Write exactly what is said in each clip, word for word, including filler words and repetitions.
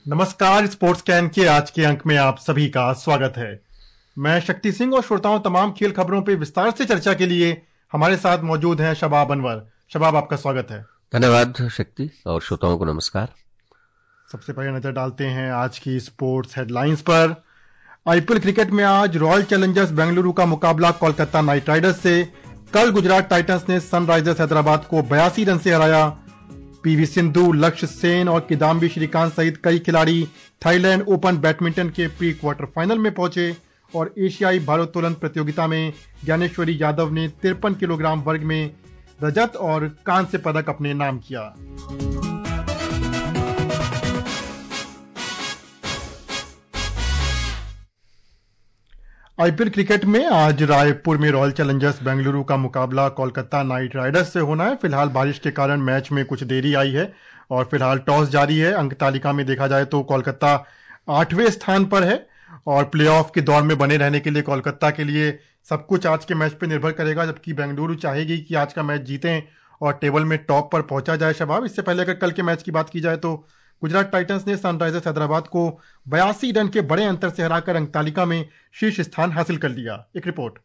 नमस्कार, sports can के आज के अंक में आप सभी का स्वागत है। मैं शक्ति सिंह और श्रोताओं तमाम खेल खबरों पर विस्तार से चर्चा के लिए हमारे साथ मौजूद हैं शबाब अनवर। शबाब, आपका स्वागत है। धन्यवाद शक्ति, और श्रोताओं को नमस्कार। सबसे पहले नजर डालते हैं आज की स्पोर्ट्स हेडलाइंस पर। आईपीएल क्रिकेट में आज रॉयल चैलेंजर्स बेंगलुरु का मुकाबला कोलकाता नाइट राइडर्स से। कल गुजरात टाइटंस ने सनराइजर्स हैदराबाद को बयासी रन से हराया। पीवी सिंधु, लक्ष्य सेन और किदाम्बी श्रीकांत सहित कई खिलाड़ी थाईलैंड ओपन बैडमिंटन के प्री क्वार्टर फाइनल में पहुंचे और एशियाई भारोत्तोलन प्रतियोगिता में ज्ञानेश्वरी यादव ने तिरपन किलोग्राम वर्ग में रजत और कांस्य पदक अपने नाम किया। आईपीएल क्रिकेट में आज रायपुर में रॉयल चैलेंजर्स बेंगलुरु का मुकाबला कोलकाता नाइट राइडर्स से होना है। फिलहाल बारिश के कारण मैच में कुछ देरी आई है और फिलहाल टॉस जारी है। अंक तालिका में देखा जाए तो कोलकाता आठवें स्थान पर है और प्लेऑफ के दौर में बने रहने के लिए कोलकाता के लिए सब कुछ आज के मैच पर निर्भर करेगा, जबकि बेंगलुरु चाहेगी कि आज का मैच जीतें और टेबल में टॉप पर पहुंचा जाए। शबाब, इससे पहले अगर कल के मैच की बात की जाए तो गुजरात टाइटंस ने सनराइजर्स हैदराबाद को बयासी रन के बड़े अंतर से हराकर अंक तालिका में शीर्ष स्थान हासिल कर लिया। एक रिपोर्ट।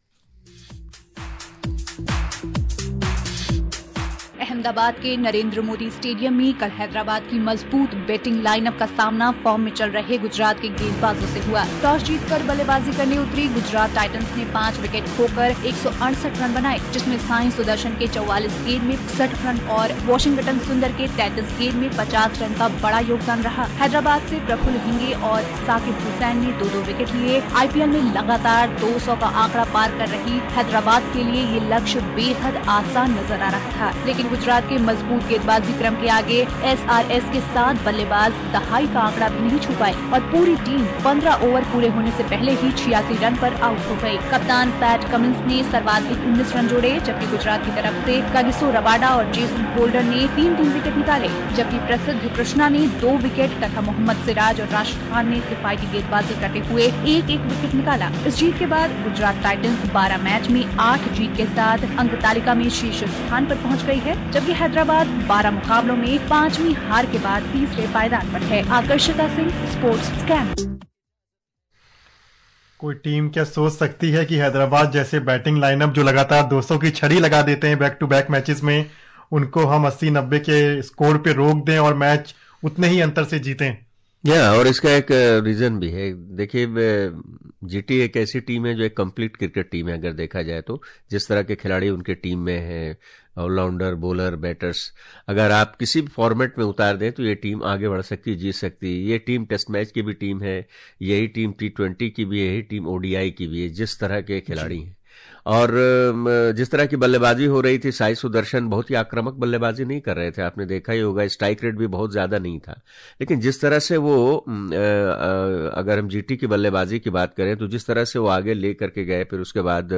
अहमदाबाद के नरेंद्र मोदी स्टेडियम में कल हैदराबाद की मजबूत बैटिंग लाइनअप का सामना फॉर्म में चल रहे गुजरात के गेंदबाजों से हुआ। टॉस जीतकर बल्लेबाजी करने उतरी गुजरात टाइटंस ने पाँच विकेट खोकर एक सौ अड़सठ रन बनाए, जिसमें साई सुदर्शन के चौवालीस गेंद में इकसठ रन और वॉशिंगटन सुंदर के तैंतीस गेंद में पचास रन का बड़ा योगदान रहा। हैदराबाद से प्रफुल्ल हिंगे और साकिब हुसैन ने दो दो विकेट लिए। आईपीएल में लगातार दो सौ का आंकड़ा पार कर रही हैदराबाद के लिए ये लक्ष्य बेहद आसान नजर आ रहा था, लेकिन गुजरात के मजबूत गेंदबाजी क्रम के आगे एसआरएस के साथ बल्लेबाज दहाई का आंकड़ा भी नहीं छू पाए और पूरी टीम पंद्रह ओवर पूरे होने से पहले ही छियासी रन पर आउट हो गई। कप्तान पैट कमिंस ने सर्वाधिक उन्नीस रन जोड़े, जबकि गुजरात की तरफ से कागिसो रबाडा और जेसन होल्डर ने तीन तीन विकेट निकाले, जबकि प्रसिद्ध कृष्णा ने दो विकेट तथा मोहम्मद सिराज और राशिद खान ने किफायती गेंदबाजी करते हुए एक एक विकेट निकाला। इस जीत के बाद गुजरात टाइटंस बारह मैच में आठ जीत के साथ अंक तालिका में शीर्ष स्थान पर पहुंच गई है, जबकि हैदराबाद बारह मुकाबलों में पांचवी हार के बाद तीसरे पायदान पर है। Aakarshita Singh, sports scan. कोई टीम क्या सोच सकती है कि हैदराबाद जैसे बैटिंग लाइनअप जो लगातार दो सौ की छड़ी लगा देते हैं बैक टू बैक मैचेस में, उनको हम अस्सी नब्बे के स्कोर पे रोक दें और मैच उतने ही अंतर से जीतें। या और इसका एक रीजन भी है। देखिए, जीटी एक ऐसी टीम है जो एक कंप्लीट क्रिकेट टीम है। अगर देखा जाए तो जिस तरह के खिलाड़ी उनके टीम में हैं, ऑलराउंडर, बॉलर, बैटर्स, अगर आप किसी भी फॉर्मेट में उतार दें तो ये टीम आगे बढ़ सकती है, जीत सकती है। ये टीम टेस्ट मैच की भी टीम है, यही टीम टी ट्वेंटी की भी है, यही टीम ओडीआई की भी है, जिस तरह के खिलाड़ी हैं। और जिस तरह की बल्लेबाजी हो रही थी, साई सुदर्शन बहुत ही आक्रामक बल्लेबाजी नहीं कर रहे थे, आपने देखा ही होगा। स्ट्राइक रेट भी बहुत ज्यादा नहीं था, लेकिन जिस तरह से वो, अगर हम जीटी की बल्लेबाजी की बात करें तो जिस तरह से वो आगे ले करके गए, फिर उसके बाद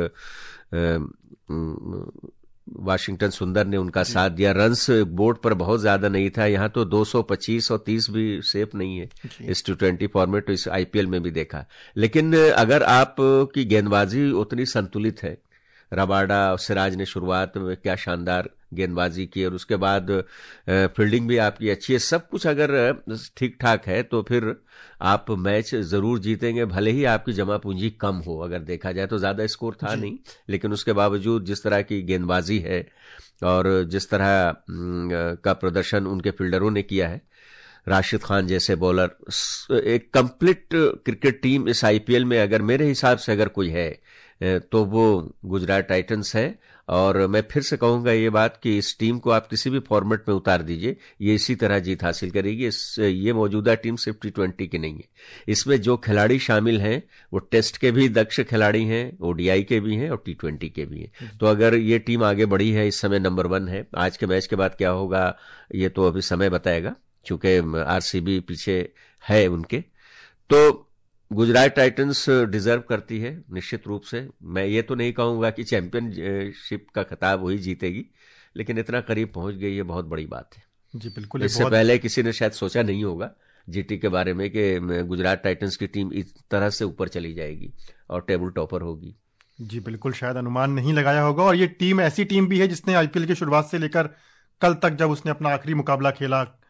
वाशिंगटन सुंदर ने उनका साथ दिया। रन्स बोर्ड पर बहुत ज्यादा नहीं था, यहाँ तो दो सौ पच्चीस और तीस भी सेफ नहीं है इस टी ट्वेंटी फॉर्मेट, तो इस आईपीएल में भी देखा। लेकिन अगर आप की गेंदबाजी उतनी संतुलित है, रबाडा और सिराज ने शुरुआत में क्या शानदार गेंदबाजी की और उसके बाद फील्डिंग भी आपकी अच्छी है, सब कुछ अगर ठीक ठाक है तो फिर आप मैच जरूर जीतेंगे, भले ही आपकी जमा पूंजी कम हो। अगर देखा जाए तो ज्यादा स्कोर था नहीं, लेकिन उसके बावजूद जिस तरह की गेंदबाजी है और जिस तरह का प्रदर्शन उनके फील्डरों ने किया है, राशिद खान जैसे बॉलर, एक कंप्लीट क्रिकेट टीम इस आईपीएल में अगर मेरे हिसाब से अगर कोई है तो वो गुजरात टाइटंस है। और मैं फिर से कहूंगा ये बात कि इस टीम को आप किसी भी फॉर्मेट में उतार दीजिए, ये इसी तरह जीत हासिल करेगी। इस ये मौजूदा टीम सिर्फ टी ट्वेंटी की नहीं है, इसमें जो खिलाड़ी शामिल हैं वो टेस्ट के भी दक्ष खिलाड़ी हैं, ओडीआई के भी हैं और टी ट्वेंटी के भी हैं। तो अगर ये टीम आगे बढ़ी है, इस समय नंबर वन है। आज के मैच के बाद क्या होगा ये तो अभी समय बताएगा, क्योंकि आरसीबी पीछे है उनके। तो गुजरात टाइटंस डिजर्व करती है निश्चित रूप से। मैं ये तो नहीं कहूंगा कि चैंपियनशिप का खिताब वही जीतेगी, लेकिन इतना करीब पहुंच गई है, बहुत बड़ी बात है। जी बिल्कुल। इससे बहुत... पहले किसी ने शायद सोचा नहीं होगा जीटी के बारे में कि गुजरात टाइटंस की टीम इस तरह से ऊपर चली जाएगी और टेबल टॉपर होगी। जी बिल्कुल, शायद अनुमान नहीं लगाया होगा। और ये टीम ऐसी टीम भी है जिसने आईपीएल की शुरुआत से लेकर कल तक, जब उसने अपना आखिरी मुकाबला खेला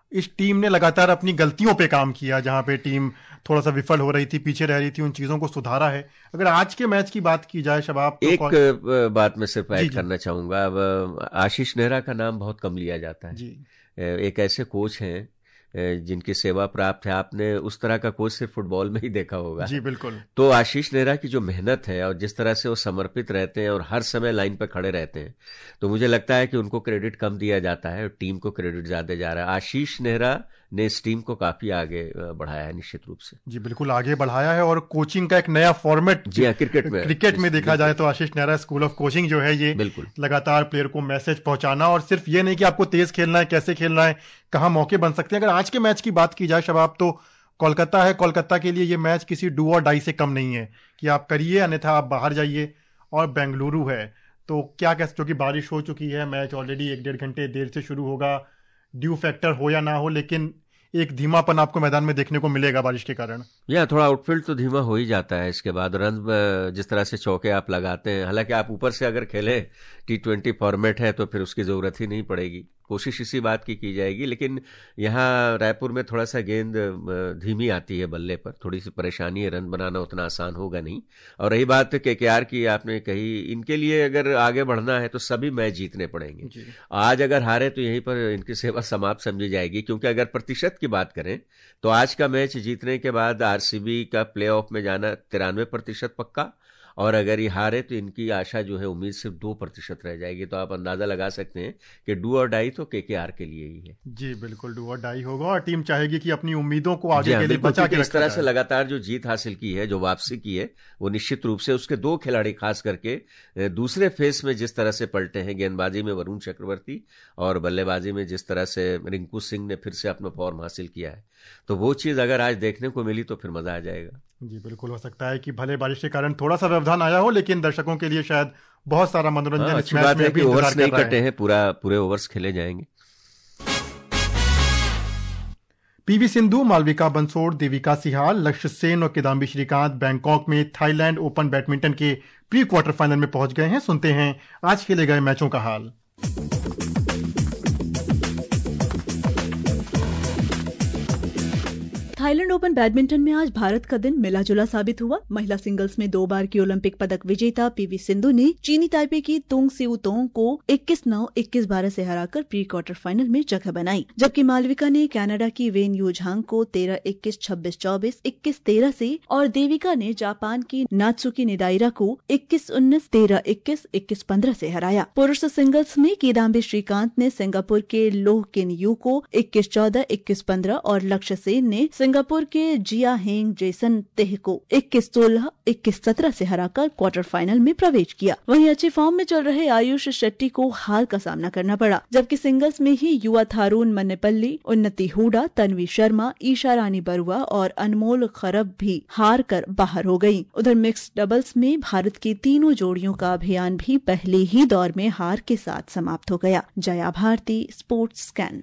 इस टीम ने लगातार अपनी गलतियों पे काम किया, जहां पे टीम थोड़ा सा विफल हो रही थी, पीछे रह रही थी, उन चीजों को सुधारा है। अगर आज के मैच की बात की जाए शबाब, तो एक कौन... बात मैं सिर्फ ऐड करना चाहूंगा। अब आशीष नेहरा का नाम बहुत कम लिया जाता है जी। एक ऐसे कोच हैं जिनकी सेवा प्राप्त है, आपने उस तरह का कोच सिर्फ फुटबॉल में ही देखा होगा। जी बिल्कुल। तो आशीष नेहरा की जो मेहनत है और जिस तरह से वो समर्पित रहते हैं और हर समय लाइन पर खड़े रहते हैं, तो मुझे लगता है कि उनको क्रेडिट कम दिया जाता है और टीम को क्रेडिट ज्यादा जा रहा है। आशीष नेहरा ने इस टीम को काफी आगे बढ़ाया है, निश्चित रूप से। जी बिल्कुल आगे बढ़ाया है, और कोचिंग का एक नया फॉर्मेट जी हाँ, क्रिकेट में क्रिकेट में देखा जाए तो Ashish Nehra school of coaching जो है, ये बिल्कुल लगातार प्लेयर को मैसेज पहुंचाना, और सिर्फ ये नहीं कि आपको तेज खेलना है, कैसे खेलना है, कहाँ मौके बन सकते हैं। अगर आज के मैच की बात की जाए शबाब, तो कोलकाता है, कोलकाता के लिए ये मैच किसी डू और डाई से कम नहीं है कि आप करिए अन्यथा आप बाहर जाइए। और बेंगलुरु है, तो क्या कह सकते हो कि बारिश हो चुकी है, मैच ऑलरेडी एक डेढ़ घंटे देर से शुरू होगा, ड्यू फैक्टर हो या ना हो, लेकिन एक धीमापन आपको मैदान में देखने को मिलेगा बारिश के कारण। या थोड़ा आउटफील्ड तो धीमा हो ही जाता है। इसके बाद रन जिस तरह से चौके आप लगाते हैं, हालांकि आप ऊपर से अगर खेले, टी ट्वेंटी फॉर्मेट है तो फिर उसकी जरूरत ही नहीं पड़ेगी, कोशिश इसी बात की की जाएगी। लेकिन यहाँ रायपुर में थोड़ा सा गेंद धीमी आती है बल्ले पर, थोड़ी सी परेशानी है, रन बनाना उतना आसान होगा नहीं। और रही बात केकेआर की, आपने कही, इनके लिए अगर आगे बढ़ना है तो सभी मैच जीतने पड़ेंगे। आज अगर हारे तो यहीं पर इनकी सेवा समाप्त समझी जाएगी, क्योंकि अगर प्रतिशत की बात करें तो आज का मैच जीतने के बाद आरसीबी का प्ले ऑफ में जाना तिरानवे प्रतिशत पक्का, और अगर ये हारे तो इनकी आशा जो है, उम्मीद सिर्फ दो प्रतिशत रह जाएगी। तो आप अंदाजा लगा सकते हैं कि डू और डाई तो केकेआर के लिए ही है। जी बिल्कुल, डू और डाई होगा, और टीम चाहेगी कि अपनी उम्मीदों को आगे के लिए बचा के इस तरह से लगातार जो जीत हासिल की है, जो वापसी की है, वो निश्चित रूप से उसके दो खिलाड़ी खास करके दूसरे फेस में जिस तरह से पलटे हैं, गेंदबाजी में वरुण चक्रवर्ती और बल्लेबाजी में जिस तरह से रिंकू सिंह ने फिर से अपना फॉर्म हासिल किया है, तो वो चीज अगर आज देखने को मिली तो फिर मजा आ जाएगा। जी बिल्कुल, हो सकता है कि भले बारिश के कारण थोड़ा सा व्यवधान आया हो, लेकिन दर्शकों के लिए शायद बहुत सारा मनोरंजन हाँ, इस मैच में भी इंतजार कर नहीं रहा कटे हैं, पूरा पूरे ओवर्स खेले जाएंगे। पीवी सिंधु, मालविका बंसोड़, देविका सिहाल, लक्ष्य सेन और किदाम्बी श्रीकांत बैंकॉक में थाईलैंड ओपन बैडमिंटन के प्री क्वार्टर फाइनल में पहुंच गए हैं। सुनते हैं आज खेले गए मैचों का हाल। थाईलैंड ओपन बैडमिंटन में आज भारत का दिन मिला जुला साबित हुआ। महिला सिंगल्स में दो बार की ओलंपिक पदक विजेता पीवी सिंधु ने चीनी ताइपे की तुंग सिउ तोंग को इक्कीस नौ इक्कीस बारह से हराकर प्री क्वार्टर फाइनल में जगह बनाई, जबकि मालविका ने कनाडा की वेन यू झांग को तेरह इक्कीस, छब्बीस चौबीस, इक्कीस तेरह से, और देविका ने जापान की नात्सुकी निदाइरा को इक्कीस उन्नीस, तेरह इक्कीस, इक्कीस पंद्रह से हराया। पुरुष सिंगल्स में किदाम्बी श्रीकांत ने सिंगापुर के लोह किन यू को इक्कीस चौदह, इक्कीस पंद्रह और लक्ष्य सेन ने सिंगापुर के जिया हेंग जेसन तेह को इक्कीस सोलह, इक्कीस सत्रह से हराकर क्वार्टर फाइनल में प्रवेश किया। वहीं अच्छी फॉर्म में चल रहे आयुष शेट्टी को हार का सामना करना पड़ा, जबकि सिंगल्स में ही युवा थारून मन्नेपल्ली, उन्नति हुडा, तन्वी शर्मा, ईशा रानी बरुआ और अनमोल खरब भी हार कर बाहर हो गयी। उधर मिक्स्ड डबल्स में भारत की तीनों जोड़ियों का अभियान भी पहले ही दौर में हार के साथ समाप्त हो गया। Jaya Bharati, sports scan.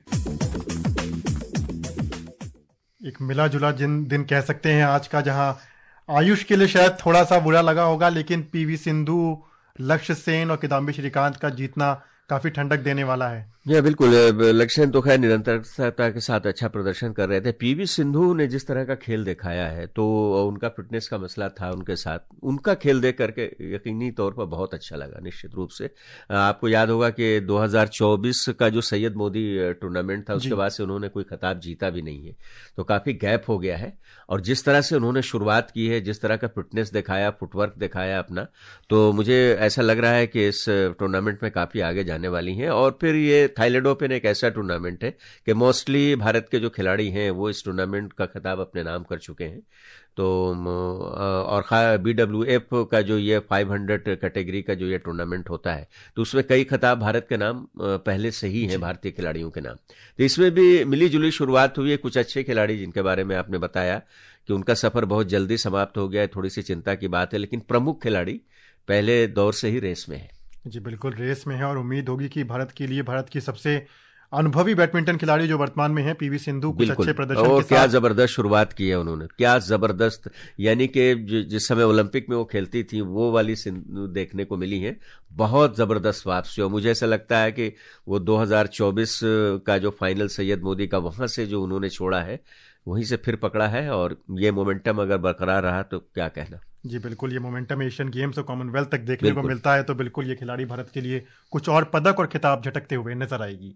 एक मिला जुला जिन दिन कह सकते हैं आज का, जहां आयुष के लिए शायद थोड़ा सा बुरा लगा होगा, लेकिन पीवी सिंधु, लक्ष्य सेन और किदाम्बी श्रीकांत का जीतना काफी ठंडक देने वाला है। जी बिल्कुल, लक्ष्य तो खैर निरंतरता के साथ अच्छा प्रदर्शन कर रहे थे। पीवी सिंधु ने जिस तरह का खेल दिखाया है, तो उनका फिटनेस का मसला था उनके साथ, उनका खेल देख करके यकीनी तौर पर बहुत अच्छा लगा। निश्चित रूप से आपको याद होगा कि दो हज़ार चौबीस का जो सैयद मोदी टूर्नामेंट था, उसके बाद से उन्होंने कोई खिताब जीता भी नहीं है, तो काफी गैप हो गया है। और जिस तरह से उन्होंने शुरुआत की है, जिस तरह का फिटनेस दिखाया, फुटवर्क दिखाया अपना, तो मुझे ऐसा लग रहा है कि इस टूर्नामेंट में काफी आगे जाने वाली हैं। और फिर ये थाईलैंड ओपन एक ऐसा टूर्नामेंट है कि मोस्टली भारत के जो खिलाड़ी हैं वो इस टूर्नामेंट का खिताब अपने नाम कर चुके हैं। तो और बी डब्ल्यू एफ का जो ये पाँच सौ कैटेगरी का जो ये टूर्नामेंट होता है, तो उसमें कई खिताब भारत के नाम पहले से ही हैं, भारतीय खिलाड़ियों के नाम। तो इसमें भी मिली जुली शुरुआत हुई है। कुछ अच्छे खिलाड़ी जिनके बारे में आपने बताया कि उनका सफर बहुत जल्दी समाप्त हो गया है, थोड़ी सी चिंता की बात है, लेकिन प्रमुख खिलाड़ी पहले दौर से ही रेस में है। जी बिल्कुल, रेस में है, और उम्मीद होगी कि भारत के लिए, भारत की सबसे अनुभवी बैडमिंटन खिलाड़ी जो वर्तमान में है पीवी सिंधु, कुछ अच्छे प्रदर्शन और के क्या साथ जबरदस्त शुरुआत की है उन्होंने, क्या जबरदस्त। यानी कि जिस समय ओलंपिक में वो खेलती थी वो वाली सिंधु देखने को मिली है, बहुत जबरदस्त वापसी। और मुझे ऐसा लगता है कि वो दो हज़ार चौबीस का जो फाइनल सैयद मोदी का वहां से जो उन्होंने छोड़ा है वहीं से फिर पकड़ा है, और ये मोमेंटम अगर बरकरार रहा तो क्या कहना। जी बिल्कुल, ये मोमेंटम एशियन गेम्स और कॉमनवेल्थ तक देखने को मिलता है, तो बिल्कुल ये खिलाड़ी भारत के लिए कुछ और पदक और खिताब झटकते हुए नजर आएगी।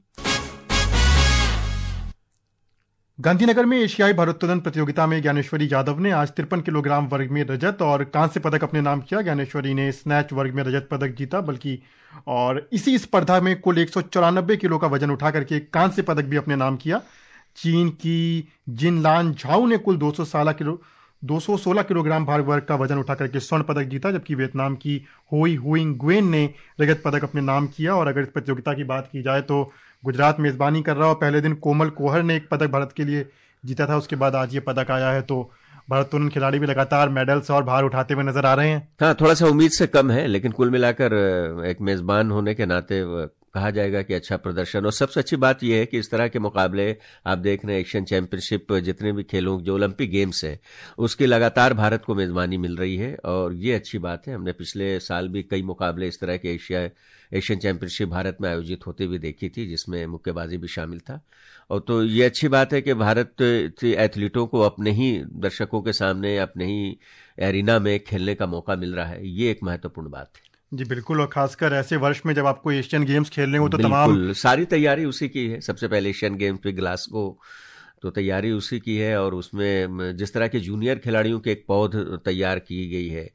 गांधीनगर में एशियाई भारोत्तोलन प्रतियोगिता में ज्ञानेश्वरी यादव ने आज तिरपन किलोग्राम वर्ग में रजत और कांस्य पदक अपने नाम किया। ज्ञानेश्वरी ने स्नैच वर्ग में रजत पदक जीता, बल्कि और इसी स्पर्धा में कुल एक सौ चौरानबे किलो का वजन उठा करके कांस्य पदक भी अपने नाम किया। चीन की जिनलान झाऊ ने कुल दो सौ सोलह किलो दो सौ सोलह किलोग्राम भार वर्ग का वजन उठा करके स्वर्ण पदक जीता, जबकि वियतनाम की होई हुइंग गुएन ने रजत पदक अपने नाम किया। और अगर इस प्रतियोगिता की बात की जाए तो गुजरात मेजबानी कर रहा और पहले दिन कोमल कोहर ने एक पदक भारत के लिए जीता था, उसके बाद आज ये पदक आया है। तो भारोत्तोलन खिलाड़ी भी लगातार मेडल्स और भार उठाते हुए नजर आ रहे हैं। हाँ, थोड़ा सा उम्मीद से कम है, लेकिन कुल मिलाकर एक मेजबान होने के नाते कहा जाएगा कि अच्छा प्रदर्शन। और सबसे अच्छी बात यह है कि इस तरह के मुकाबले आप देख रहे हैं, एशियन चैंपियनशिप, जितने भी खेलों जो ओलंपिक गेम्स हैं उसकी लगातार भारत को मेजबानी मिल रही है, और ये अच्छी बात है। हमने पिछले साल भी कई मुकाबले इस तरह के एशिया एशियन चैंपियनशिप भारत में आयोजित होते हुए देखी थी, जिसमें मुक्केबाजी भी शामिल था। और तो ये अच्छी बात है कि भारत एथलीटों को अपने ही दर्शकों के सामने, अपने ही एरिना में खेलने का मौका मिल रहा है, ये एक महत्वपूर्ण बात है। जी बिल्कुल, और खासकर ऐसे वर्ष में जब आपको एशियन गेम्स खेलने हो तो तमाम सारी तैयारी उसी की है। सबसे पहले एशियन गेम्स पे ग्लासगो, तो तैयारी उसी की है। और उसमें जिस तरह के जूनियर खिलाड़ियों के एक पौध तैयार की गई है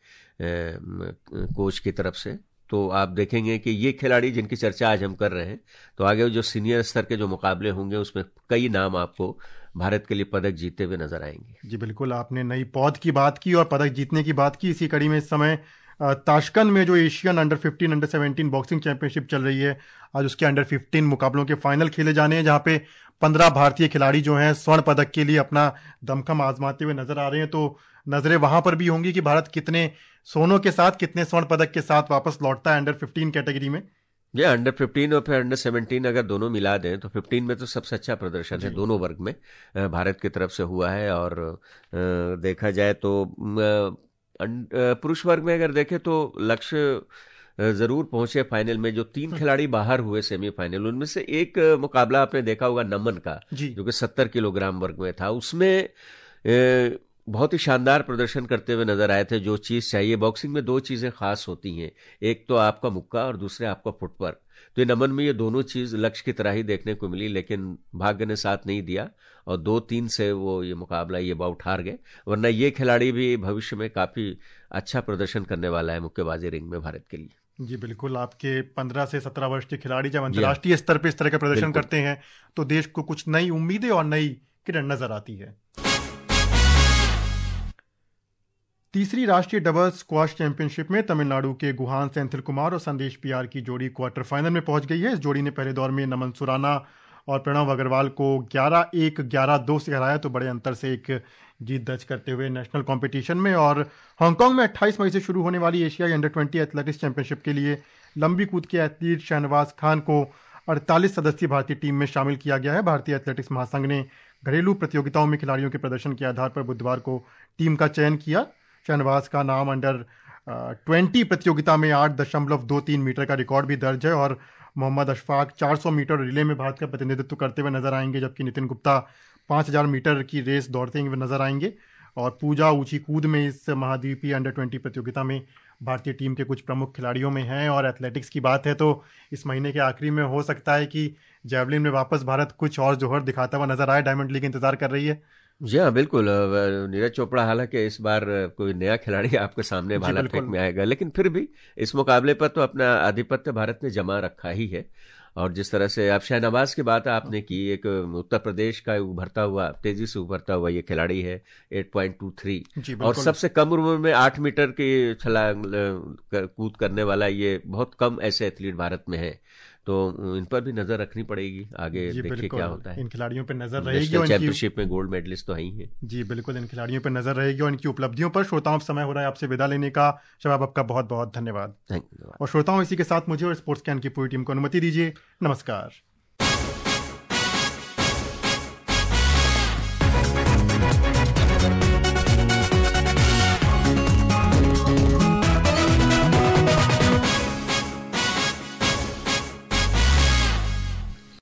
कोच की तरफ से, तो आप देखेंगे कि ये खिलाड़ी जिनकी चर्चा आज हम कर रहे हैं, तो आगे जो सीनियर स्तर के जो मुकाबले होंगे उसमें कई नाम आपको भारत के लिए पदक जीतते हुए नजर आएंगे। जी बिल्कुल, आपने नई पौध की बात की और पदक जीतने की बात की। इसी कड़ी में इस समय ताशकंद में जो Asian under fifteen under seventeen boxing championship चल रही है, आज उसके अंडर फिफ्टीन मुकाबलों के फाइनल खेले जाने हैं, जहां पे पंद्रह भारतीय खिलाड़ी जो हैं स्वर्ण पदक के लिए अपना दमखम आजमाते हुए नजर आ रहे हैं। तो नजरें वहां पर भी होंगी कि भारत कितने सोनों के साथ, कितने स्वर्ण पदक के साथ वापस लौटता है अंडर फिफ्टीन कैटेगरी में। ये अंडर फिफ्टीन और फिर अंडर सेवनटीन अगर दोनों मिला दें तो फिफ्टीन में तो सबसे अच्छा प्रदर्शन है दोनों वर्ग में भारत की तरफ से हुआ है। और देखा जाए तो पुरुष वर्ग में अगर देखें तो लक्ष्य जरूर पहुंचे फाइनल में। जो तीन खिलाड़ी बाहर हुए सेमीफाइनल, उनमें से एक मुकाबला आपने देखा होगा नमन का, जो कि सत्तर किलोग्राम वर्ग में था, उसमें बहुत ही शानदार प्रदर्शन करते हुए नजर आए थे। जो चीज चाहिए बॉक्सिंग में, दो चीजें खास होती हैं, एक तो आपका मुक्का और दूसरे आपका फुटवर्क। तो ये नमन में ये दोनों चीज लक्ष्य की तरह ही देखने को मिली, लेकिन भाग्य ने साथ नहीं दिया और दो तीन से वो ये मुकाबला ये बाउट हार गए। वरना ये खिलाड़ी भी भविष्य में काफी अच्छा प्रदर्शन करने वाला है मुक्केबाजी रिंग में भारत के लिए। जी बिल्कुल, आपके पंद्रह से सत्रह वर्ष के खिलाड़ी जब अंतर्राष्ट्रीय स्तर पर इस तरह का प्रदर्शन करते हैं तो देश को कुछ नई उम्मीदें और नई किरण नजर आती है। तीसरी राष्ट्रीय डबल्स स्क्वाश चैंपियनशिप में तमिलनाडु के गुहान सेंथिल कुमार और संदेश पियार की जोड़ी क्वार्टर फाइनल में पहुंच गई है। इस जोड़ी ने पहले दौर में नमन सुराना और प्रणव अग्रवाल को ग्यारह एक ग्यारह दो से हराया, तो बड़े अंतर से एक जीत दर्ज करते हुए नेशनल कंपटीशन में। और हांगकांग में अट्ठाईस मई से शुरू होने वाली एशियाई अंडर ट्वेंटी एथलेटिक्स चैंपियनशिप के लिए लंबी कूद के एथलीट शहनवाज खान को अड़तालीस सदस्यीय भारतीय टीम में शामिल किया गया है। भारतीय एथलेटिक्स महासंघ ने घरेलू प्रतियोगिताओं में खिलाड़ियों के प्रदर्शन के आधार पर बुधवार को टीम का चयन किया। शहनवाज का नाम अंडर ट्वेंटी प्रतियोगिता में आठ दशमलव दो तीन मीटर का रिकॉर्ड भी दर्ज है। और मोहम्मद अशफाक चार सौ मीटर रिले में भारत का प्रतिनिधित्व करते हुए नजर आएंगे, जबकि नितिन गुप्ता पाँच हज़ार मीटर की रेस दौड़ते हुए नजर आएंगे। और पूजा ऊंची कूद में इस महाद्वीपीय अंडर ट्वेंटी प्रतियोगिता में भारतीय टीम के कुछ प्रमुख खिलाड़ियों में हैं। और एथलेटिक्स की बात है तो इस महीने के आखिरी में हो सकता है कि जैवलिन में वापस भारत कुछ और जोहर दिखाता हुआ नजर आए। डायमंड लीग इंतजार कर रही है। जी हाँ बिल्कुल, नीरज चोपड़ा हालांकि इस बार कोई नया खिलाड़ी आपके सामने भाला फेंक में आएगा, लेकिन फिर भी इस मुकाबले पर तो अपना आधिपत्य भारत ने जमा रखा ही है। और जिस तरह से आप शहनवाज की बात आपने की, एक उत्तर प्रदेश का उभरता हुआ, तेजी से उभरता हुआ ये खिलाड़ी है, आठ पॉइंट दो तीन, और सबसे कम उम्र में आठ मीटर की छलांग कूद करने वाला ये बहुत कम ऐसे एथलीट भारत में है। तो इन पर भी नजर रखनी पड़ेगी, आगे देखिए क्या होता है। इन खिलाड़ियों पर नजर रहेगी और चैंपियनशिप में गोल्ड मेडलिस्ट तो है ही है। जी बिल्कुल, इन खिलाड़ियों पर नजर रहेगी और इनकी उपलब्धियों पर। श्रोताओं, समय हो रहा है आपसे विदा लेने का। शबाब, आपका बहुत बहुत धन्यवाद। धन्यवाद। और श्रोताओं, इसी के साथ मुझे और स्पोर्ट्स कैन की पूरी टीम को अनुमति दीजिए। नमस्कार।